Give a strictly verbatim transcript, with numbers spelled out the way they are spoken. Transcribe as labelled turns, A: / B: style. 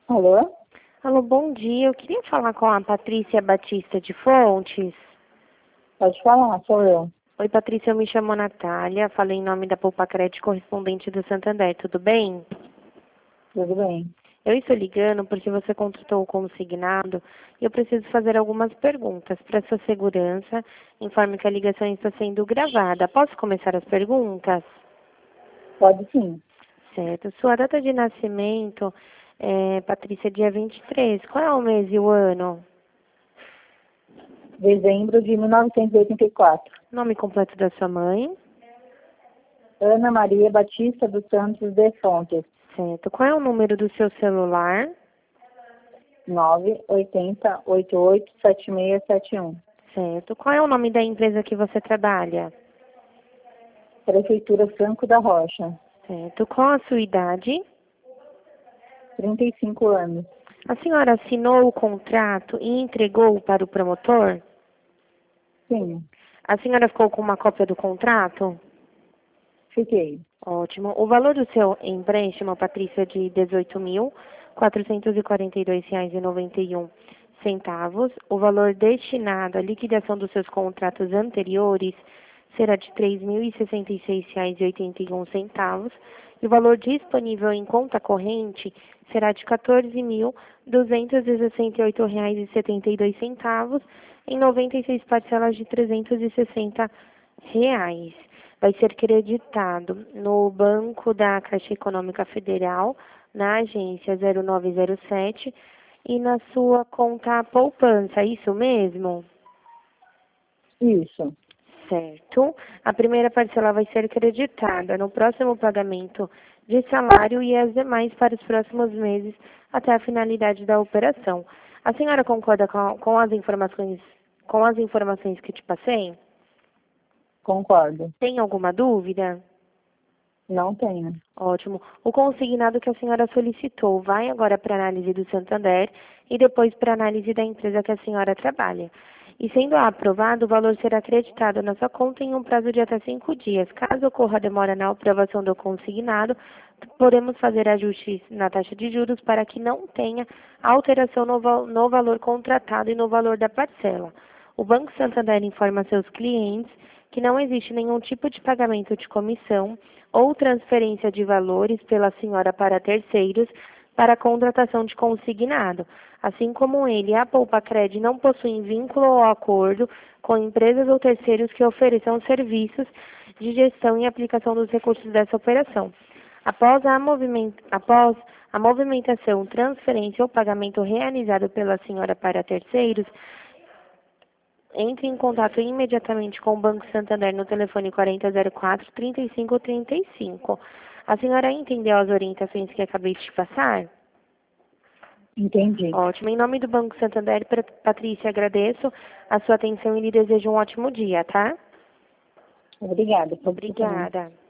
A: Alô?
B: Alô, bom dia. Eu queria falar com a Patrícia Batista de Fontes.
A: Pode falar, sou eu.
B: Oi, Patrícia, eu me chamo Natália. Falei em nome da Poupa Crédito correspondente do Santander. Tudo bem?
A: Tudo bem?
B: Eu estou ligando porque você contratou o consignado e eu preciso fazer algumas perguntas. Para sua segurança, informe que a ligação está sendo gravada. Posso começar as perguntas?
A: Pode sim.
B: Certo. Sua data de nascimento é, Patrícia, dia vinte e três. Qual é o mês e o ano?
A: Dezembro de mil novecentos e oitenta e quatro.
B: Nome completo da sua mãe?
A: Ana Maria Batista dos Santos de Fontes.
B: Certo. Qual é o número do seu celular?
A: nove oito zero oito oito sete seis sete um.
B: Certo. Qual é o nome da empresa que você trabalha?
A: Prefeitura Franco da Rocha.
B: Certo. Qual a sua idade?
A: trinta e cinco anos.
B: A senhora assinou o contrato e entregou para o promotor?
A: Sim,
B: A senhora ficou com uma cópia do contrato?
A: fiquei.
B: Ótimo. O valor do seu empréstimo, Patrícia, é de dezoito mil quatrocentos e quarenta e dois reais e noventa e um centavos. O valor destinado à liquidação dos seus contratos anteriores será de três mil e sessenta e seis reais e oitenta e um centavos. E o valor disponível em conta corrente será de quatorze mil duzentos e sessenta e oito reais e setenta e dois centavos em noventa e seis parcelas de trezentos e sessenta reais. Vai ser creditado no Banco da Caixa Econômica Federal, na agência zero nove zero sete e na sua conta poupança, é isso mesmo?
A: Isso.
B: Certo. A primeira parcela vai ser creditada no próximo pagamento de salário e as demais para os próximos meses até a finalidade da operação. A senhora concorda com, com as informações, com as informações que te passei?
A: Concordo.
B: Tem alguma dúvida?
A: Não tenho.
B: Ótimo. O consignado que a senhora solicitou vai agora para análise do Santander e depois para análise da empresa que a senhora trabalha. E sendo aprovado, o valor será acreditado na sua conta em um prazo de até cinco dias. Caso ocorra demora na aprovação do consignado, podemos fazer ajustes na taxa de juros para que não tenha alteração no, val no valor contratado e no valor da parcela. O Banco Santander informa seus clientes que não existe nenhum tipo de pagamento de comissão ou transferência de valores pela senhora para terceiros para a contratação de consignado. Assim como ele, a Poupa Cred não possuem vínculo ou acordo com empresas ou terceiros que ofereçam serviços de gestão e aplicação dos recursos dessa operação. Após a, moviment... Após a movimentação, transferência ou pagamento realizado pela senhora para terceiros, entre em contato imediatamente com o Banco Santander no telefone quarenta zero quatro, trinta e cinco trinta e cinco. A senhora entendeu as orientações que acabei de te passar?
A: Entendi.
B: Ótimo. Em nome do Banco Santander, Patrícia, agradeço a sua atenção e lhe desejo um ótimo dia, tá?
A: Obrigada.
B: Obrigada.